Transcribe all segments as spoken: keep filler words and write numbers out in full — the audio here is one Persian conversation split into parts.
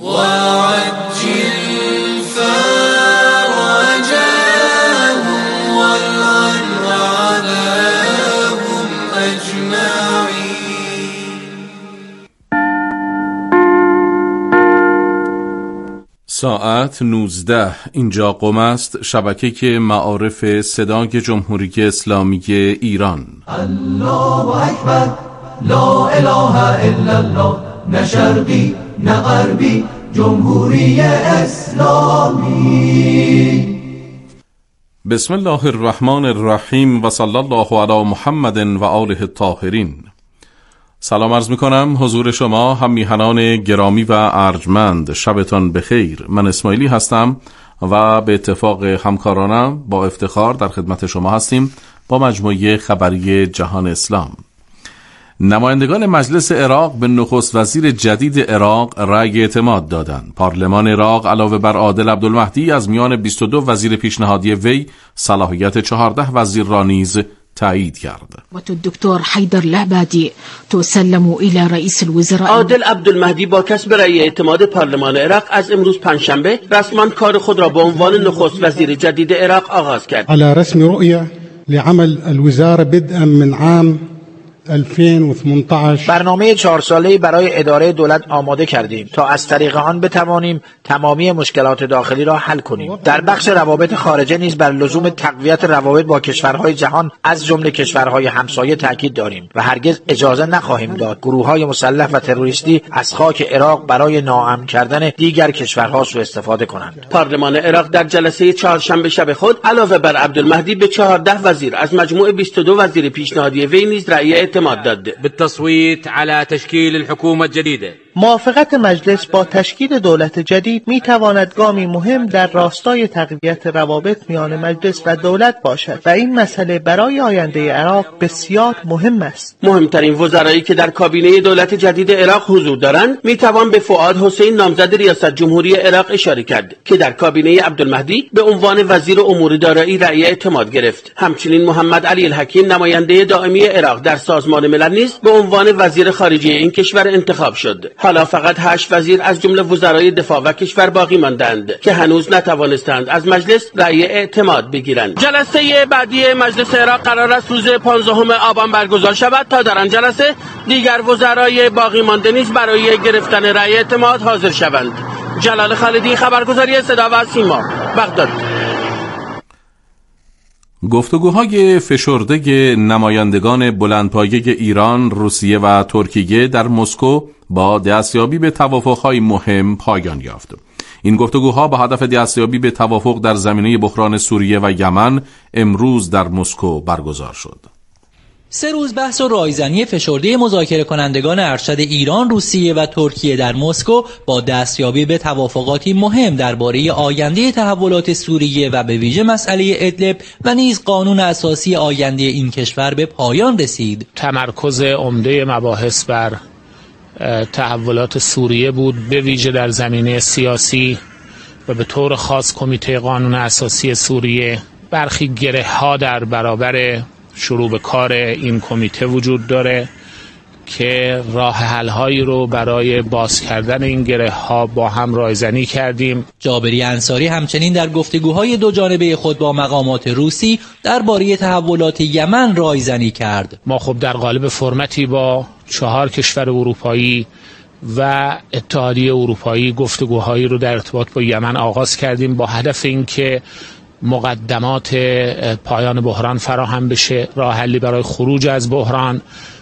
وعجل فرجهم والعن عذابهم أجمعين. ساعت نوزده اینجا قم است، شبکه معارف صدای جمهوری اسلامی ایران. الله اکبر، لا اله الا الله، نه شرقی نه غربی، جمهوری اسلامی. بسم الله الرحمن الرحیم و صلی الله علی محمد و آله الطاهرین. سلام عرض می کنم حضور شما هم میهنان گرامی و ارجمند، شبتان بخیر. من اسماعیلی هستم و به اتفاق همکارانم با افتخار در خدمت شما هستیم با مجموعه خبری جهان اسلام. نمایندگان مجلس عراق به نخست وزیر جدید عراق رأی اعتماد دادند. پارلمان عراق علاوه بر عادل عبدالمهدی از میان بیست و دو وزیر پیشنهادی وی صلاحیت چهارده وزیر را نیز تایید کرد. و تو دکتر حیدر لعبادی تسلم الى رئیس الوزراء. عادل عبدالمهدی با کسب رأی اعتماد پارلمان عراق از امروز پنجشنبه رسما کار خود را به عنوان نخست وزیر جدید عراق آغاز کرد. على رسم رؤية لعمل الوزارة بدءا من عام ألفين وثمانية عشر. برنامه چهار ساله‌ای برای اداره دولت آماده کردیم تا از طریق آن بتوانیم تمامی مشکلات داخلی را حل کنیم. در بخش روابط خارجه نیز بر لزوم تقویت روابط با کشورهای جهان از جمله کشورهای همسایه تاکید داریم و هرگز اجازه نخواهیم داد گروه‌های مسلح و تروریستی از خاک عراق برای ناامن کردن دیگر کشورها سوء استفاده کنند. پارلمان عراق در جلسه چهارشنبه شب خود علاوه بر عبدالمهدی به چهارده وزیر از مجموع بیست و دو وزیر پیشنهادی وی نیز رأی اعتماد داد. بالتصويت على تشكيل الحكومة الجديدة. موافقت مجلس با تشکیل دولت جدید می تواند گامی مهم در راستای تقویت روابط میان مجلس و دولت باشد و این مسئله برای آینده عراق بسیار مهم است. مهمترین وزرایی که در کابینه دولت جدید عراق حضور دارند می توان به فؤاد حسین نامزد ریاست جمهوری عراق اشاره کرد که در کابینه عبدالمهدی به عنوان وزیر امور دارایی رأی اعتماد گرفت. همچنین محمد علی الحکیم نماینده دائمی عراق در سازمان ملل نیز به عنوان وزیر خارجه این کشور انتخاب شد. حالا فقط هشت وزیر از جمله وزرای دفاع و کشور باقی ماندند که هنوز نتوانستند از مجلس رأی اعتماد بگیرند. جلسه بعدی مجلس عراق قرار است روز پانزدهم آبان برگزار شود. تا در آن جلسه دیگر وزرای باقی مانده نیز برای گرفتن رأی اعتماد حاضر شوند. جلال خالدی، خبرگزاری صدا و سیما، بغداد. گفتگوهای فشرده نمایندگان بلندپایه ایران، روسیه و ترکیه در مسکو با دستیابی به توافقهای مهم پایان یافت. این گفتگوها با هدف دستیابی به توافق در زمینه بحران سوریه و یمن امروز در مسکو برگزار شد. سه روز بحث و رایزنی فشرده مذاکره کنندگان ارشد ایران، روسیه و ترکیه در مسکو با دستیابی به توافقاتی مهم درباره آینده تحولات سوریه و به ویژه مسئله ادلب و نیز قانون اساسی آینده این کشور به پایان رسید. تمرکز عمده مباحث بر تحولات سوریه بود، به ویژه در زمینه سیاسی و به طور خاص کمیته قانون اساسی سوریه. برخی گره‌ها در برابر شروع به کار این کمیته وجود داره که راه حل‌هایی رو برای باز کردن این گره‌ها با هم رایزنی کردیم. جابری انصاری همچنین در گفتگوهای دو جانبه خود با مقامات روسی درباره تحولات یمن رایزنی کرد. ما خب در قالب فرمتی با چهار کشور اروپایی و اتحادیه اروپایی گفتگوهایی رو در ارتباط با یمن آغاز کردیم با هدف اینکه مقدمات پایان بحران فراهم بشه، راه حلی برای خروج از بحران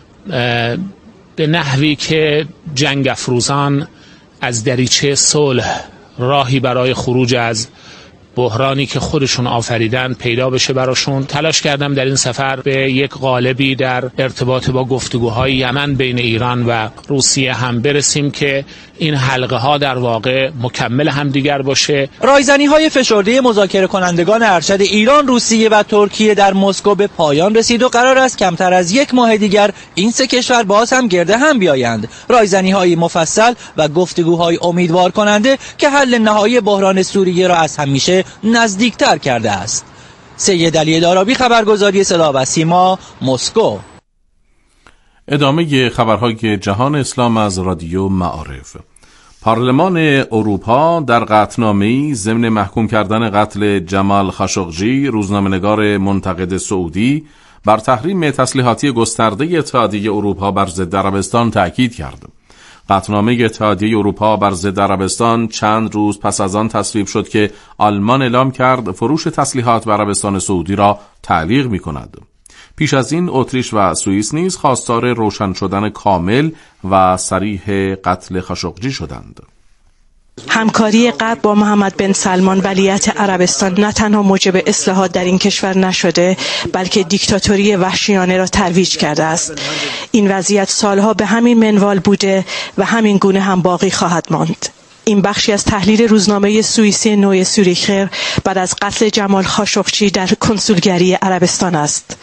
به نحوی که جنگ افروزان از دریچه صلح راهی برای خروج از بحرانی که خودشون آفریدن پیدا بشه براشون. تلاش کردم در این سفر به یک قالبی در ارتباط با گفتگوهای یمن بین ایران و روسیه هم برسیم که این حلقه ها در واقع مکمل همدیگر باشه. رایزنی های فشرده مذاکره کنندگان ارشد ایران، روسیه و ترکیه در مسکو به پایان رسید و قرار است کمتر از یک ماه دیگر این سه کشور باز هم گرد هم بیایند. رایزنی های مفصل و گفتگوهای امیدوار کننده که حل نهایی بحران سوریه را از همیشه نزدیکتر کرده است. سید علی دارابی، خبرگزاری صدا و سیما، مسکو. ادامه خبرهای جهان اسلام از رادیو معارف. پارلمان اروپا در قطعنامه‌ای ضمن محکوم کردن قتل جمال خاشقجی، روزنامه‌نگار منتقد سعودی، بر تحریم تسلیحاتی گسترده اتحادیه اروپا بر ضد عربستان تأکید کرد. قطعنامه اتحادیه اروپا بر ضد عربستان چند روز پس از آن تصویب شد که آلمان اعلام کرد فروش تسلیحات به عربستان سعودی را تعلیق می‌کند. پیش از این اتریش و سوئیس نیز خواستار روشن شدن کامل و صریح قتل خاشقجی شدند. همکاری غرب با محمد بن سلمان ولیعهد عربستان نه تنها موجب اصلاحات در این کشور نشده، بلکه دیکتاتوری وحشیانه را ترویج کرده است. این وضعیت سالها به همین منوال بوده و همین گونه هم باقی خواهد ماند. این بخشی از تحلیل روزنامه سوئیسی نوی سوریخر بعد از قتل جمال خاشقجی در کنسولگری عربستان است.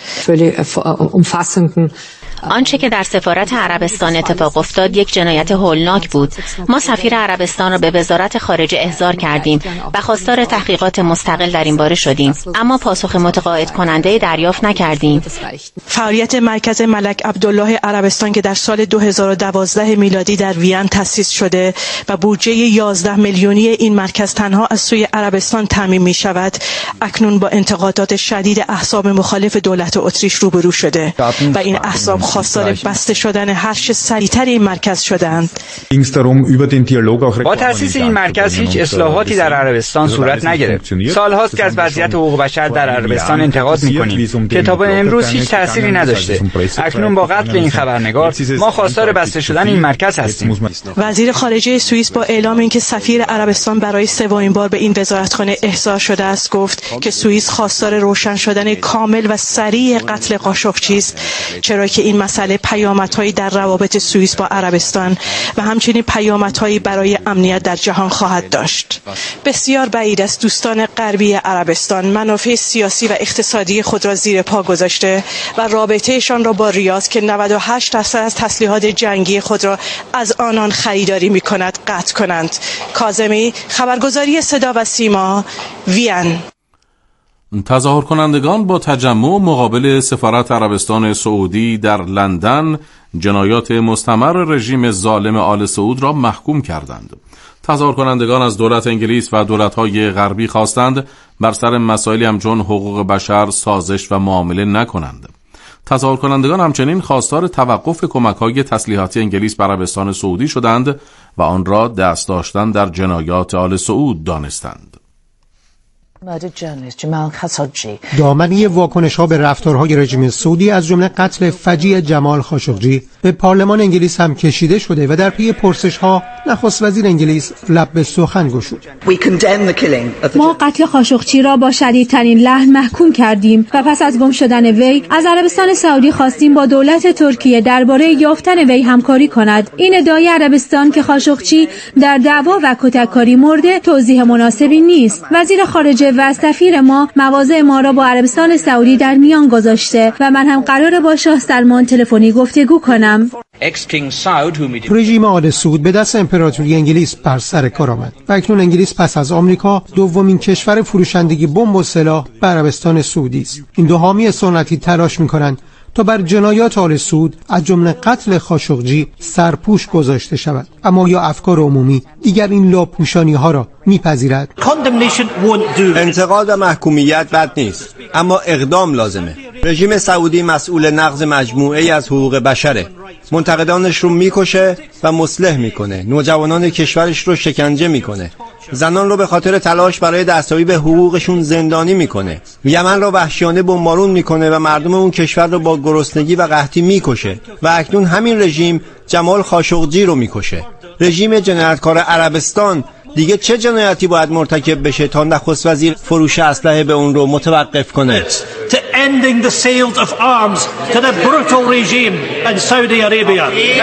آنچه که در سفارت عربستان اتفاق افتاد یک جنایت هولناک بود. ما سفیر عربستان را به وزارت خارجه احضار کردیم و خواستار تحقیقات مستقل در این باره شدیم، اما پاسخ متقاعد کننده دریافت نکردیم. فعالیت مرکز ملک عبدالله عربستان که در سال دو هزار و دوازده میلادی در وین تأسیس شده و بودجه یازده میلیونی این مرکز تنها از سوی عربستان تامین می شود، اکنون با انتقادات شدید احزاب مخالف دولت اتریش روبرو شده و این احزاب خواستار بسته شدن هر چه سریعتر این مرکز شدند. با تأسیس این مرکز هیچ اصلاحاتی در عربستان صورت نگرفت. سالهاست که از وضعیت حقوق بشر در عربستان انتقاد می‌کنیم که تا به امروز هیچ تأثیری نداشته. اکنون با قتل این خبرنگار ما خواستار بسته شدن این مرکز هستیم. وزیر خارجه سوئیس با اعلام اینکه سفیر عربستان برای سومین بار به این وزارتخانه احضار شده است گفت که سوئیس خواستار روشن شدن کامل و سریع قتل خاشقجی است، چرا که این مسئله پیامدهایی در روابط سوئیس با عربستان و همچنین پیامدهایی برای امنیت در جهان خواهد داشت. بسیار بعید است دوستان غربی عربستان منافع سیاسی و اقتصادی خود را زیر پا گذاشته و رابطهشان را با ریاض که نود و هشت درصد از تسلیحات جنگی خود را از آنان خریداری می کند قطع کنند. کاظمی، خبرگزاری صدا و سیما، وین. تظاهر کنندگان با تجمع مقابل سفارت عربستان سعودی در لندن جنایات مستمر رژیم ظالم آل سعود را محکوم کردند. تظاهر کنندگان از دولت انگلیس و دولت‌های غربی خواستند بر سر مسائلی همچون حقوق بشر سازش و معامله نکنند. تظاهر کنندگان همچنین خواستار توقف کمک‌های تسلیحاتی انگلیس به عربستان سعودی شدند و آن را دست داشتن در جنایات آل سعود دانستند. دامنه واکنش‌ها به رفتارهای رژیم سعودی از جمله قتل فجیع جمال خاشقجی به پارلمان انگلیس هم کشیده شده و در پی پرسش‌ها نخست وزیر انگلیس لب به سخن گشود. ما قتل خاشقجی را با شدیدترین لحن محکوم کردیم و پس از گم شدن وی از عربستان سعودی خواستیم با دولت ترکیه درباره یافتن وی همکاری کند. این ادعای عربستان که خاشقجی در دعوا و کتککاری مرده توضیح مناسبی نیست. وزیر خارجه و سفیر ما مواضع ما را با عربستان سعودی در میان گذاشته و من هم قراره با شاه سلمان تلفنی گفتگو کنم. رژیم آل سعود به دست امپراتوری انگلیس بر سر کار آمد و اکنون انگلیس پس از آمریکا دومین کشور فروشنده بمب و سلاح به عربستان سعودی است. این دو حامی سنتی تلاش می‌کنند تا بر جنایات آل سعود از جمله قتل خاشقجی سرپوش گذاشته شود، اما یا افکار عمومی دیگر این لاپوشانی ها را میپذیرد. انتقاد و محکومیت بد نیست، اما اقدام لازمه. رژیم سعودی مسئول نقض مجموعه‌ای از حقوق بشره. منتقدانش رو میکشه و مصلح میکنه. نوجوانان کشورش رو شکنجه میکنه. زنان رو به خاطر تلاش برای دستیابی به حقوقشون زندانی میکنه. یمن رو وحشیانه بمبارون میکنه و مردم اون کشور رو با گرسنگی و قحطی میکشه و اکنون همین رژیم جمال خاشقجی رو میکشه. رژیم جنایتکار عربستان دیگه چه جنایتی باید مرتکب بشه تا نخست وزیر فروش اسلحه به اون رو متوقف کنه؟ ending the sales of arms to the brutal regime in Saudi Arabia.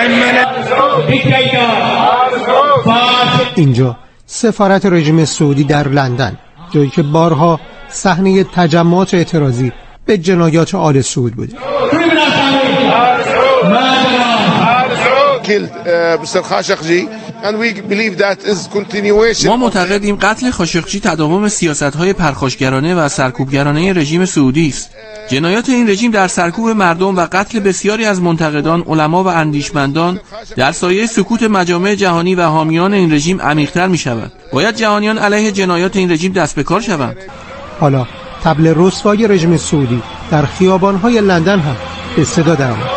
اینجا سفارت رژیم سعودی در لندن، جایی که بارها صحنه تجمعات اعتراضی به جنایات آل سعود بوده. ما معتقدیم قتل خاشقجی تداوم سیاست‌های پرخاشگرانه و سرکوبگرانه رژیم سعودی است. جنایات این رژیم در سرکوب مردم و قتل بسیاری از منتقدان، علما و اندیشمندان در سایه سکوت مجامع جهانی و حامیان این رژیم عمیق‌تر می‌شود. باید جهانیان علیه جنایات این رژیم دست به کار شوند. حالا طبل رسوای رژیم سعودی در خیابان‌های لندن هم به صدا درآمد.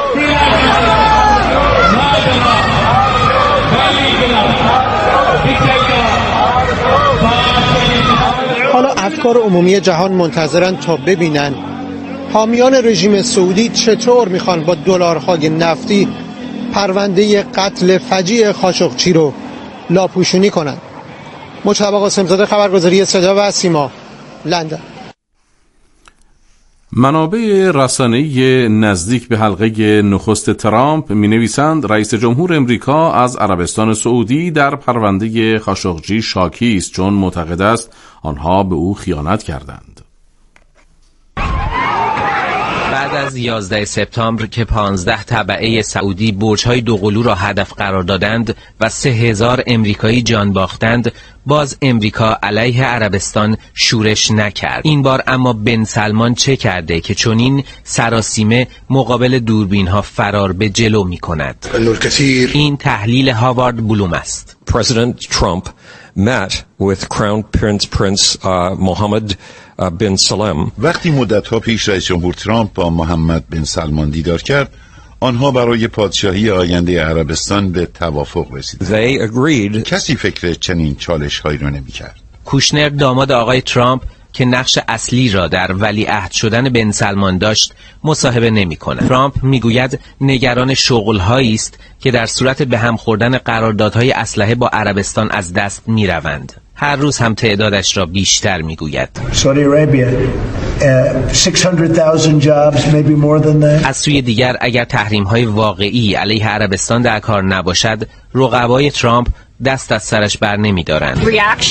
حالا افکار عمومی جهان منتظرن تا ببینن حامیان رژیم سعودی چطور میخوان با دلارهای نفتی پرونده قتل فجیع خاشقچی رو لاپوشونی کنن. مجتبی قاسم‌زاده، خبرگزاری صدا و سیما، لندن. منابع رسانه‌ای نزدیک به حلقه نخست ترامپ می‌نویسند رئیس جمهور امریکا از عربستان سعودی در پرونده خاشقچی شاکی است چون معتقد است آنها به او خیانت کردند. بعد از یازده سپتامبر که پانزده تبعه سعودی برج‌های دوقلو را هدف قرار دادند و سه هزار امریکایی جان باختند، باز امریکا علیه عربستان شورش نکرد. این بار اما بن سلمان چه کرده که چنین سراسیمه مقابل دوربین‌ها فرار به جلو می‌کند؟ این تحلیل هاوارد بلوم است. President Trump met with Crown Prince Prince uh, Mohammed uh, bin Salem. وقتی مدت‌ها پیش رئیس جمهور ترامپ با محمد بن سلمان دیدار کرد، آنها برای پادشاهی آینده عربستان به توافق رسیدند. They agreed. کسی فکر چنین چالش‌هایی را نمی‌کرد. کوشنر داماد آقای ترامپ که نقش اصلی را در ولیعهد شدن بن سلمان داشت مصاحبه نمی‌کند. ترامپ میگوید نگران شغل‌هایی است که در صورت به هم خوردن قراردادهای اسلحه با عربستان از دست می‌روند. هر روز هم تعدادش را بیشتر میگوید. از سوی دیگر اگر تحریم‌های واقعی علیه عربستان در کار نباشد، رقبای ترامپ دست از سرش بر نمی‌دارند.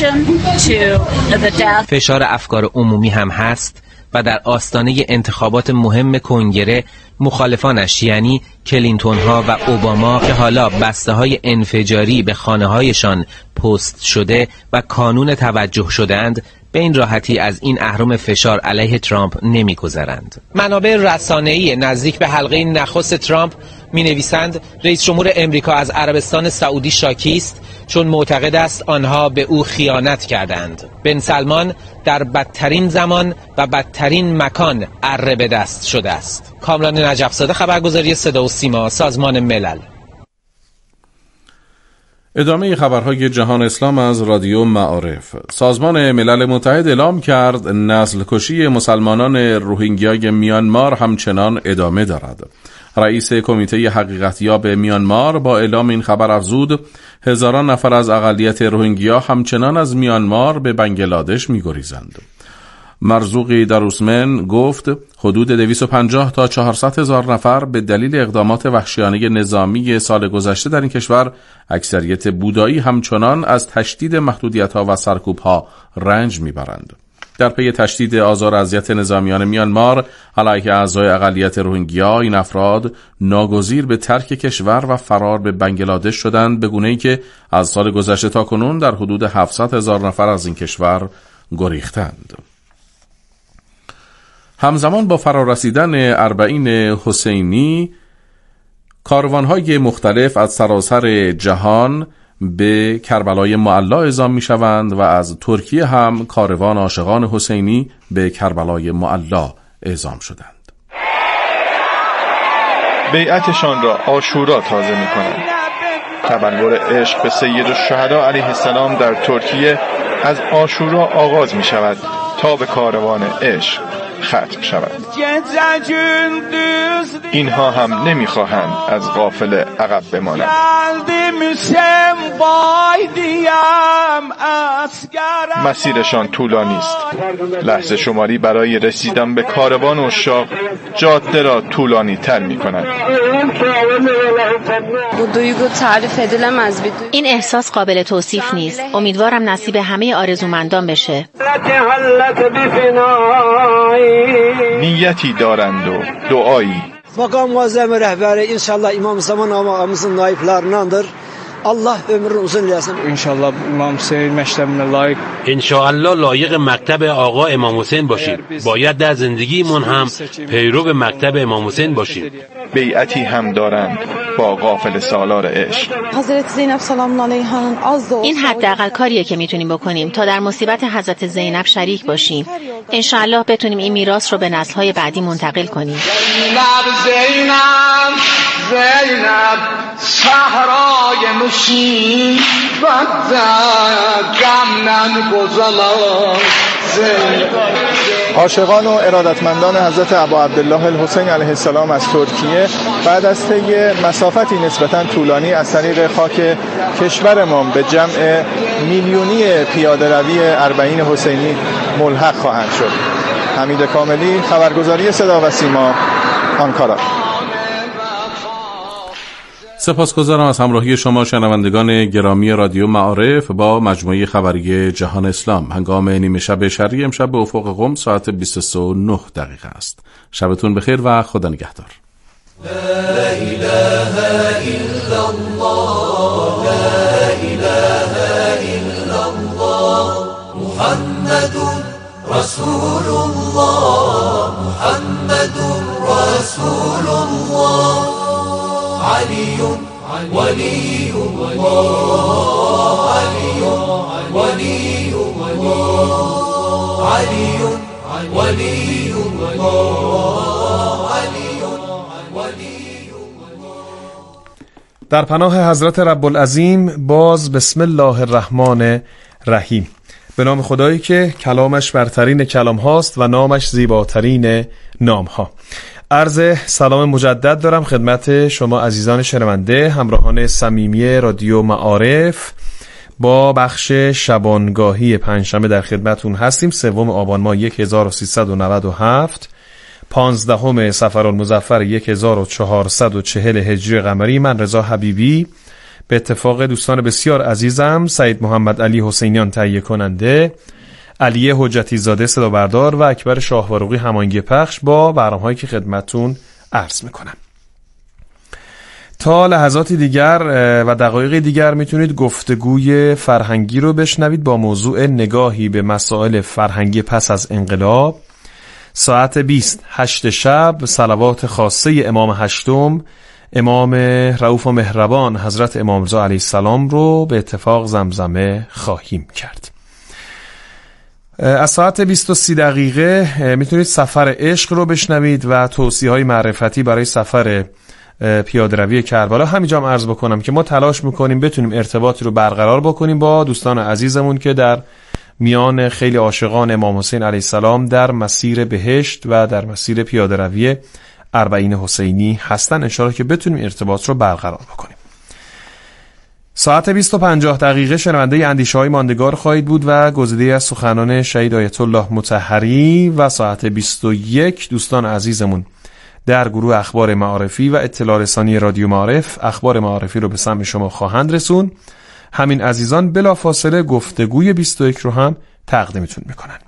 فشار افکار عمومی هم هست و در آستانه انتخابات مهم کنگره مخالفانش یعنی کلینتون ها و اوباما که حالا بسته های انفجاری به خانه هایشان پست شده و کانون توجه شدند، به این راحتی از این اهرم فشار علیه ترامپ نمی‌گذرند. منابع رسانه‌ای نزدیک به حلقه نخست ترامپ می‌نویسند رئیس جمهور امریکا از عربستان سعودی شاکی است چون معتقد است آنها به او خیانت کردند. بن سلمان در بدترین زمان و بدترین مکان اره به دست شده است. کامران نجف‌زاده، خبرگزاری صدا و سیما، سازمان ملل. ادامه خبرهای جهان اسلام از رادیو معارف. سازمان ملل متحد اعلام کرد نسل کشی مسلمانان روهینگیای میانمار همچنان ادامه دارد. رئیس کمیته حقیقتیاب میانمار با اعلام این خبر افزود هزاران نفر از اقلیت روهینگیا همچنان از میانمار به بنگلادش می‌گریزند. مرزوقی داروسمن گفت حدود دویست و پنجاه تا چهارصد هزار نفر به دلیل اقدامات وحشیانه نظامی سال گذشته در این کشور اکثریت بودایی همچنان از تشدید محدودیت‌ها و سرکوب‌ها رنج می‌برند. در پی تشدید آزار و اذیت نظامیان میانمار علیه اعضای اقلیت روهینگیا، این افراد ناگزیر به ترک کشور و فرار به بنگلادش شدند، به گونه‌ای که از سال گذشته تا کنون در حدود هفتصد هزار نفر از این کشور گریختند. همزمان با فرارسیدن اربعین حسینی، کاروان‌های مختلف از سراسر جهان به کربلای معلا اعزام می‌شوند و از ترکیه هم کاروان عاشقان حسینی به کربلای معلا اعزام شدند. بیعتشان را عاشورا تازه می‌کنند. تبلور عشق به سید الشهدا علیه السلام در ترکیه از عاشورا آغاز می‌شود تا به کاروان عشق ختم شود. اینها هم نمیخواهند از قافله عقب بمانند. مسیرشان طولانی است. لحظه شماری برای رسیدن به کاروان عشاق جاده را طولانی تر می کند. این احساس قابل توصیف نیست. امیدوارم نصیب همه آرزومندان بشه. نیتی دارند و دعایی. Makam Muazzam rehberi inşallah İmam Zaman ağamızın naiplarındandır. Allah ömrünü uzun eləsin. İnşallah İmam Hüseyin məktəbinə layiq. انشاءالله لایق مکتب آقا امام حسین باشیم. باید در زندگیمون هم پیرو مکتب امام حسین باشیم. بیعتی هم دارند با قافله سالار عشق. حضرت زینب سلام علیها از این حداقل کاریه که میتونیم بکنیم تا در مصیبت حضرت زینب شریک باشیم. انشاءالله بتونیم این میراث رو به نسل‌های بعدی منتقل کنیم. زینب زینب صحرای مشین بعد غم نگذار. عاشقان و ارادتمندان حضرت ابا عبدالله الحسین علیه السلام از ترکیه بعد از طی مسافتی نسبتاً طولانی از طریق خاک کشورمان به جمع میلیونی پیاده روی اربعین حسینی ملحق خواهند شد. حمید کاملی، خبرگزاری صدا و سیما، آنکارا. سپاسگزارم از همراهی شما شنوندگان گرامی رادیو معارف با مجموعه خبری جهان اسلام. هنگام نیمه شب شرقی امشب به افق قم ساعت بیست و سه و نه دقیقه است. شبتون بخیر و خدا نگهدار. لا اله الا الله لا اله الا الله محمد رسول الله محمد رسول الله علی ولی الله علی ولی الله علی ولی الله علی ولی. در پناه حضرت رب العظیم باز بسم الله الرحمن الرحیم. به نام خدایی که کلامش برترین کلام هاست و نامش زیباترین نام ها. عرض سلام مجدد دارم خدمت شما عزیزان شنونده، همراهان صمیمی رادیو معارف. با بخش شبانگاهی پنجشنبه در خدمتون هستیم. سوم آبان ماه هزار و سیصد و نود و هفت، پانزدهم صفرالمظفر هزار و چهارصد و چهل هجری قمری. من رضا حبیبی به اتفاق دوستان بسیار عزیزم سید محمد علی حسینیان تهیه کننده، علی حجتی زاده صدا بردار و اکبر شاهوارقی هماهنگی پخش با برنامه‌هایی که خدمتتون عرض میکنم. تا لحظاتی دیگر و دقایق دیگر میتونید گفتگوی فرهنگی رو بشنوید با موضوع نگاهی به مسائل فرهنگی پس از انقلاب. ساعت بیست هشت شب صلوات خاصه امام هشتم امام رؤوف و مهربان حضرت امام رضا علیه السلام رو به اتفاق زمزمه خواهیم کرد. از ساعت بیست و سی دقیقه میتونید سفر عشق رو بشنوید و توصیه‌های معرفتی برای سفر پیاده‌روی کربلا. همینجا هم عرض بکنم که ما تلاش میکنیم بتونیم ارتباطی رو برقرار بکنیم با دوستان عزیزمون که در میان خیلی عاشقان امام حسین علیه السلام در مسیر بهشت و در مسیر پیاده‌روی اربعین حسینی هستن. انشاءالله که بتونیم ارتباط رو برقرار بکنیم. ساعت بیست و پنجاه دقیقه شنونده اندیشه‌های ماندگار خواهید بود و گزیده از سخنان شهید آیت الله مطهری. و ساعت بیست و یک دوستان عزیزمون در گروه اخبار معارفی و اطلاع رسانی رادیو معارف اخبار معارفی رو به سمع شما خواهند رسون. همین عزیزان بلافاصله گفتگوی بیست و یک رو هم تقدیمتون میکنن.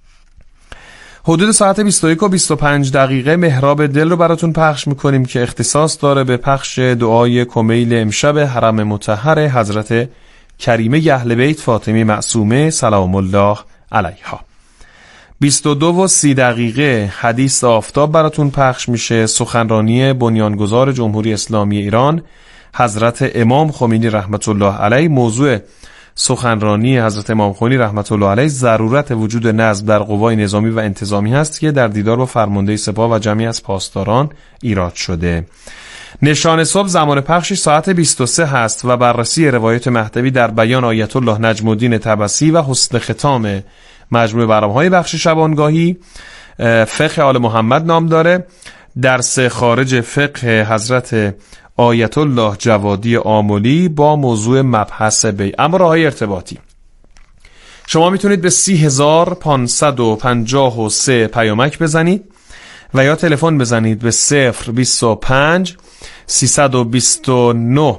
حدود ساعت بیست و یک و بیست و پنج دقیقه محراب دل رو براتون پخش میکنیم که اختصاص داره به پخش دعای کمیل امشب حرم مطهر حضرت کریمه اهل بیت فاطمه معصومه سلام الله علیها. بیست و دو و سی دقیقه حدیث آفتاب براتون پخش میشه. سخنرانی بنیانگذار جمهوری اسلامی ایران حضرت امام خمینی رحمت الله علیه. موضوع سخنرانی حضرت امام خمینی رحمت الله علیه ضرورت وجود نظم در قوای نظامی و انتظامی هست که در دیدار با فرمانده سپاه و جمعی از پاسداران ایراد شده. نشان صبح زمان پخشش ساعت بیست و سه هست و بررسی روایت مهدوی در بیان آیت الله نجم الدین طبسی و حسن ختام مجموعه برنامه‌های بخش شبانگاهی فقه آل محمد نام داره. درس خارج فقه حضرت آیت الله جوادی آملی با موضوع مبحث بیع. اما راه‌های ارتباطی شما میتونید به سی هزار پانصد و پنجاه و سه پیامک بزنید و یا تلفن بزنید به صفر بیست و پنج سیصد و بیست و نه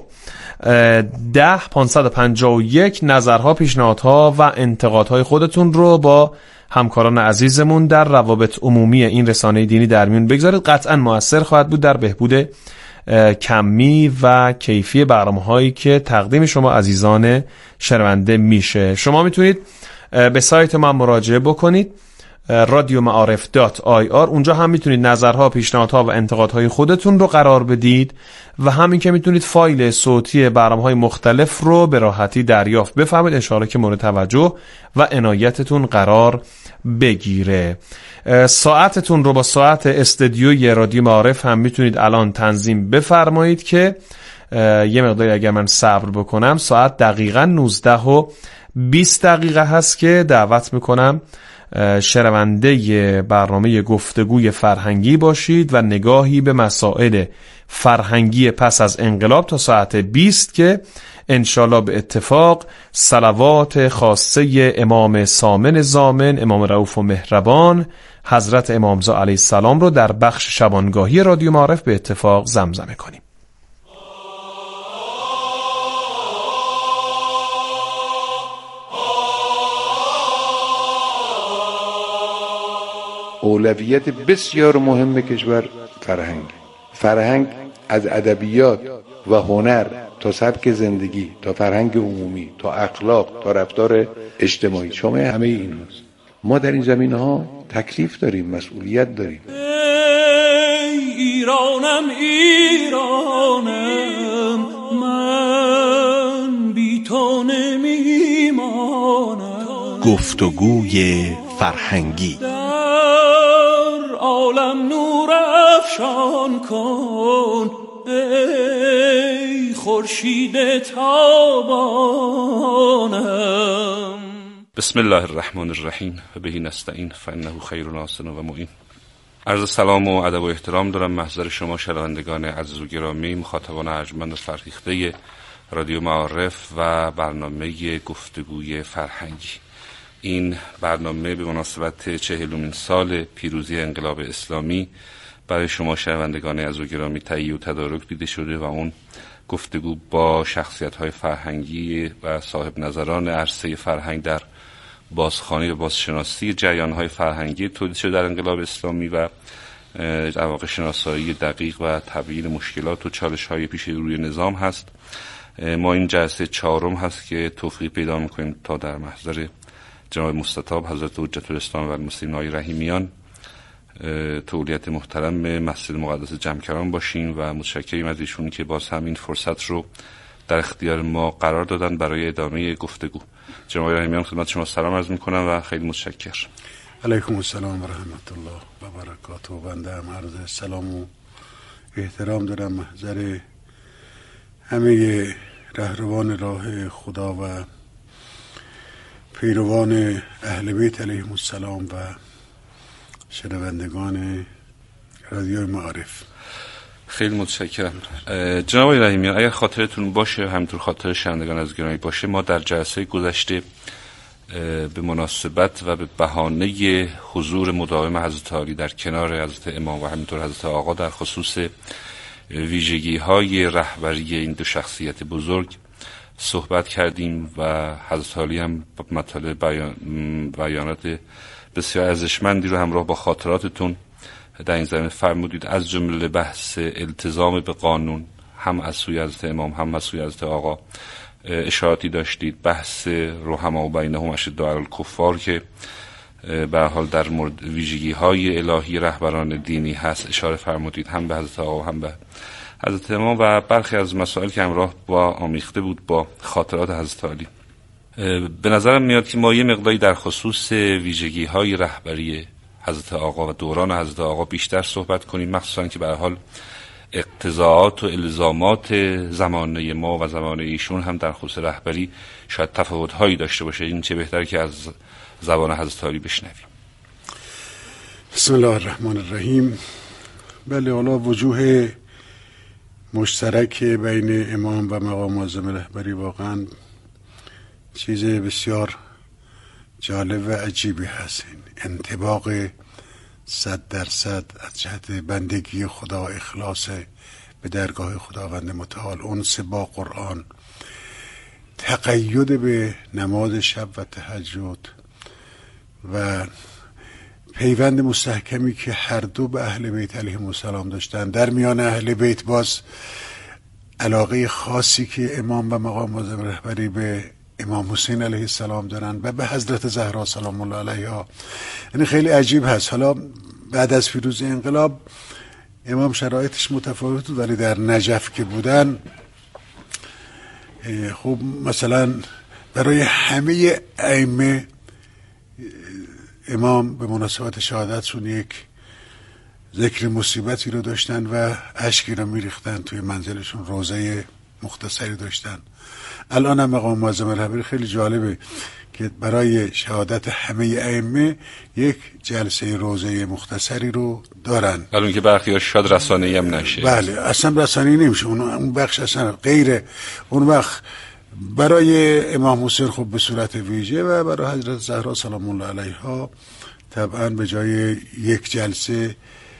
ده پانصد و پنجاه و یک. نظرها، پیشنهادها و انتقادهای خودتون رو با همکاران عزیزمون در روابط عمومی این رسانه دینی در میون بگذارید. قطعا مؤثر خواهد بود در بهبود کمی و کیفی برنامه‌هایی که تقدیم شما عزیزان شنونده میشه. شما میتونید به سایت ما مراجعه بکنید رادیو معارف دات آی آر. اونجا هم میتونید نظرها، پیشنهادها و انتقادهای خودتون رو قرار بدید و همین که میتونید فایل صوتی برنامه‌های مختلف رو به راحتی دریافت بفرمایید، اشاره که مورد توجه و عنایتتون قرار بگیره. ساعتتون رو با ساعت استدیوی رادیو معارف هم میتونید الان تنظیم بفرمایید که یه مقداری اگر من صبر بکنم ساعت دقیقاً نوزده و بیست دقیقه هست که دعوت میکنم شنونده برنامه گفتگوی فرهنگی باشید و نگاهی به مسائل فرهنگی پس از انقلاب تا ساعت بیست که انشالله به اتفاق صلوات خاصه امام سامن زامن، امام رؤوف و مهربان حضرت امامزا علیه السلام رو در بخش شبانگاهی رادیو معارف به اتفاق زمزمه کنیم. اولویت بسیار مهم کشور فرهنگ فرهنگ از ادبیات و هنر تا سبک زندگی تا فرهنگ عمومی تا اخلاق تا رفتار اجتماعی شما همه این هست. ما در این زمینه ها تکلیف داریم، مسئولیت داریم. ای ایرانم ایرانم من بی تو نمیمانم. گفتگوی فرهنگی عالم نور افشان کن ای خورشید تابانم. بسم الله الرحمن الرحیم و بهی نستعین فانه خیر ناصر و معین. عرض سلام و ادب و احترام دارم محضر شما شنوندگان عزیز و گرامی، مخاطبان ارجمند و فرهیخته رادیو معارف و برنامه گفتگوی فرهنگی. این برنامه به مناسبت چهلمین سال پیروزی انقلاب اسلامی برای شما شنوندگان عزیز و گرامی تهیه و تدارک دیده شده و اون گفتگو با شخصیت‌های فرهنگی و صاحب نظران عرصه فرهنگ در بازخوانی و بازشناسی جریان‌های فرهنگی تولید شده در انقلاب اسلامی و در واقع شناسایی دقیق و تبیین مشکلات و چالش‌های پیش روی نظام هست. ما این جلسه چهارم هست که توفیق پیدا می‌کنیم تا در محضر جناب مستطاب حضرت حجت الاسلام و المسلمین آقای رحیمیان تولیت محترم مسجد مقدس جمکران باشیم و متشکریم از ایشون که باز هم این فرصت رو در اختیار ما قرار دادن برای ادامه گفتگو. جناب رحیمیان خدمت شما سلام عرض میکنم و خیلی متشکر. علیکم السلام و رحمت الله و برکاته. بنده هم عرض سلام و احترام دارم محضر همه رهروان راه خدا و پیروان اهل بیت علیهم السلام و شنوندگان رادیو معارف. خیلی متشکرم. جناب رحیمیان اگر خاطرتون باشه، همینطور خاطر شنوندگان از گرامی باشه، ما در جلسه گذشته به مناسبت و به بهانه حضور مداوم حضرت علی در کنار حضرت امام و همینطور حضرت آقا در خصوص ویژگی‌های رهبری این دو شخصیت بزرگ صحبت کردیم و حضرت علی هم مطالب بیان بیانات بسیار ارزشمندی رو همراه با خاطراتتون در این زمینه فرمودید، از جمله بحث التزام به قانون هم از سوی حضرت امام هم از سوی حضرت آقا اشاراتی داشتید. بحث رحما بینهم اشداء علی الکفار که به هر حال در مورد ویژگی‌های الهی رهبران دینی هست اشاره فرمودید، هم به حضرت آقا هم به حضرت امام و برخی از مسائل که همراه با آمیخته بود با خاطرات حضرت علی. به نظرم میاد که ما یه مقداری در خصوص ویژگی‌های رهبری حضرت آقا و دوران حضرت آقا بیشتر صحبت کنیم، مخصوصا که به هر حال اقتضاعات و الزامات زمانه ما و زمانه ایشون هم در خصوص رهبری شاید تفاوت‌هایی داشته باشه. این چه بهتر که از زبان حضرت علی بشنویم. بسم الله الرحمن الرحیم. بله، حالا وجوه مشترک بین امام و مقام معظم رهبری واقعا چیز بسیار جالب و عجیبی هست. انطباق صد درصد از جهت بندگی خدا، اخلاص به درگاه خداوند متعال، انس با قرآن، تقید به نماز شب و تهجد و پیوند مستحکمی که هر دو به اهل بیت علیهم السلام داشتن. در میان اهل بیت باز علاقه خاصی که امام و مقام معظم رهبری به امام حسین علیه السلام دارن و به حضرت زهرا سلام الله علیها، یعنی خیلی عجیب هست. حالا بعد از پیروزی انقلاب امام شرایطش متفاوت بود، ولی در نجف که بودن خب مثلا برای همه ائمه امام به مناسبت شهادتشون یک ذکر مصیبتی رو داشتن و اشکی رو میریختن توی منزلشون، روزه مختصری داشتن. الان هم مقام معظم رهبری خیلی جالبه که برای شهادت همه ائمه یک جلسه روزه مختصری رو دارن. الان که برخی ها شاید رسانه‌ای هم نشه. بله اصلا رسانه‌ای نمیشه، اون اون بخش اصلا غیره. اون وقت برای امام حسین خب به صورت ویژه و برای حضرت زهرا سلام الله علیها طبعا به جای یک جلسه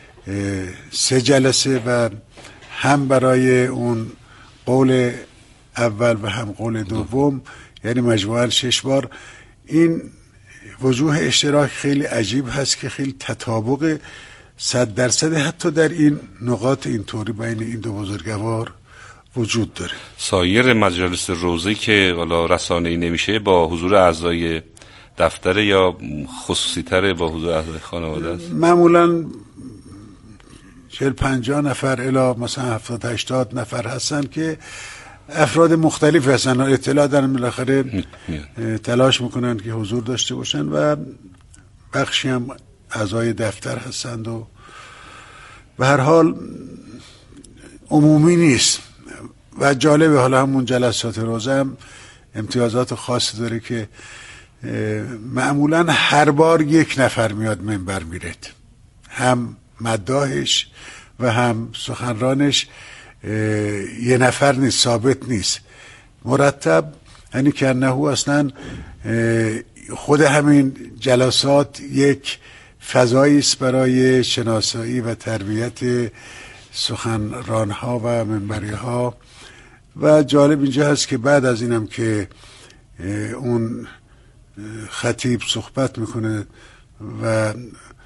سه جلسه و هم برای اون قول اول و هم قول دوم، یعنی مجموعاً شش بار. این وجوه اشتراک خیلی عجیب هست که خیلی تطابق صد درصد حتی در این نقاط اینطوری بین این دو بزرگوار وجود داره. سایر مجالس روزه که حالا رسانه‌ای نمیشه با حضور اعضای دفتر یا خصوصی تره با حضور اعضای خانواده است؟ معمولاً چهل پنجاه نفر الی مثلا هفتاد هشتاد نفر هستن که افراد مختلف هستن، اطلاع دارن، بالاخره تلاش میکنن که حضور داشته باشن و بخشی هم اعضای دفتر هستند و به هر حال عمومی نیست. و جالبه حالا همون جلسات روزه هم امتیازات خاصی داره که معمولا هر بار یک نفر میاد منبر میرد، هم مداحش و هم سخنرانش یه نفر نیست، ثابت نیست، مرتب، یعنی که انه اصلا خود همین جلسات یک فضایی است برای شناسایی و تربیت سخنرانها و منبریها. و جالب اینجا هست که بعد از اینم که اون خطیب صحبت میکنه و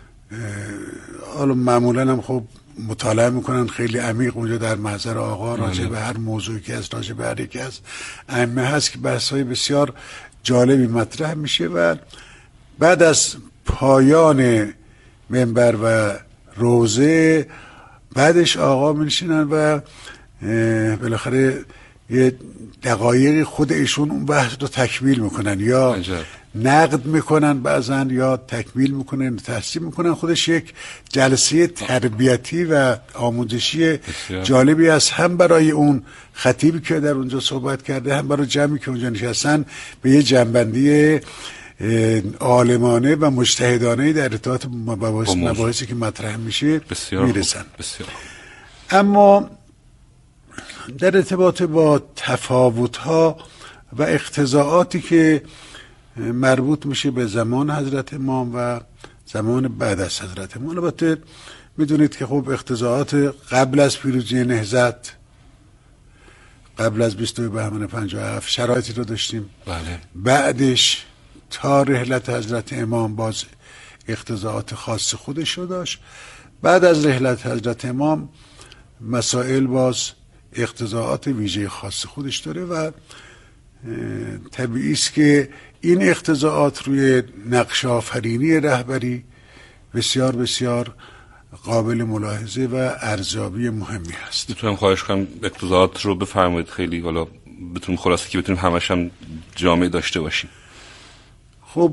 حالا معمولا هم خب مطالعه میکنن خیلی عمیق اونجا در محضر آقا راجع به هر موضوعی که هست، راجع به هر یکی از ائمه هست که بحث‌های بسیار جالبی مطرح میشه و بعد از پایان منبر و روزه بعدش آقا میشینن و بالاخره یه دقایقی خود ایشون اون بحث رو تکمیل میکنن یا عجب. نقد میکنن بعضن یا تکمیل میکنن، تحسین میکنن. خودش یک جلسه تربیتی و آموزشی جالبی است، هم برای اون خطیبی که در اونجا صحبت کرده، هم برای جمعی که اونجا نشستن به یه جنبندی عالمانه و مجتهدانه در ارتباط مباحث مباحثی که مطرح میشه میرسن. بسیار. اما در ارتباط با تفاوت‌ها و اقتضاعاتی که مربوط میشه به زمان حضرت امام و زمان بعد از حضرت امام، البته میدونید که خب اقتضاعات قبل از پیروزی نهضت، قبل از بیست و دو بهمن پنجاه و هفت شرایطی رو داشتیم. بله. بعدش تا رحلت حضرت امام باز اقتضاعات خاص خودش رو داشت. بعد از رحلت حضرت امام مسائل باز اقتضاعات ویژه خاص خودش داره و طبیعی است که این اقتضاعات روی نقش آفرینی رهبری بسیار بسیار قابل ملاحظه و ارزیابی مهمی هست. میتونم خواهش کنم اقتضاعات رو بفرمایید خیلی حالا بتونیم خلاصه که بتونیم همش هم جامع داشته باشیم. خب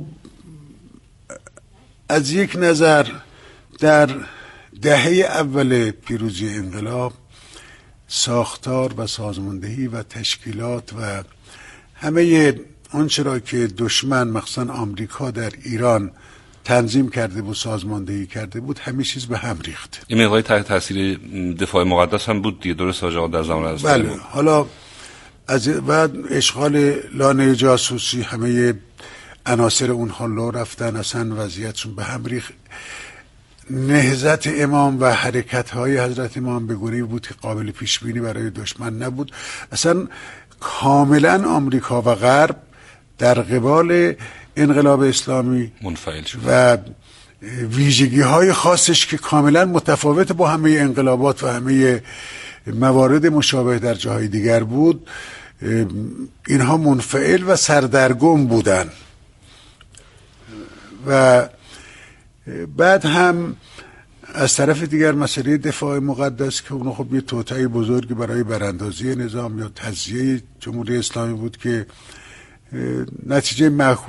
از یک نظر در دهه اول پیروزی انقلاب ساختار و سازماندهی و تشکیلات و همه آنچه را که دشمن مخصوصا آمریکا در ایران تنظیم کرده بود، سازماندهی کرده بود، همه چیز به هم ریخت. این مقداری تحت تاثیر دفاع مقدس هم بود دیگه، درست آقا در زمان از بله. حالا از بعد اشغال لانه جاسوسی، همه عناصر اونها لو رفتن، اصلا وضعیتشون به هم ریخت. نهضت امام و حرکت‌های حضرت امام به گونه‌ای بود که قابل پیش بینی برای دشمن نبود. اصلا کاملا آمریکا و غرب در قبال انقلاب اسلامی منفعل شد و ویژگی های خاصش که کاملا متفاوت با همه انقلابات و همه موارد مشابه در جاهای دیگر بود، اینها منفعل و سردرگم بودن. و بعد هم از طرف دیگر مسئله دفاع مقدس که اونو خب یه توطئه بزرگی برای براندازی نظام یا تزییه جمهوری اسلامی بود که نتیجه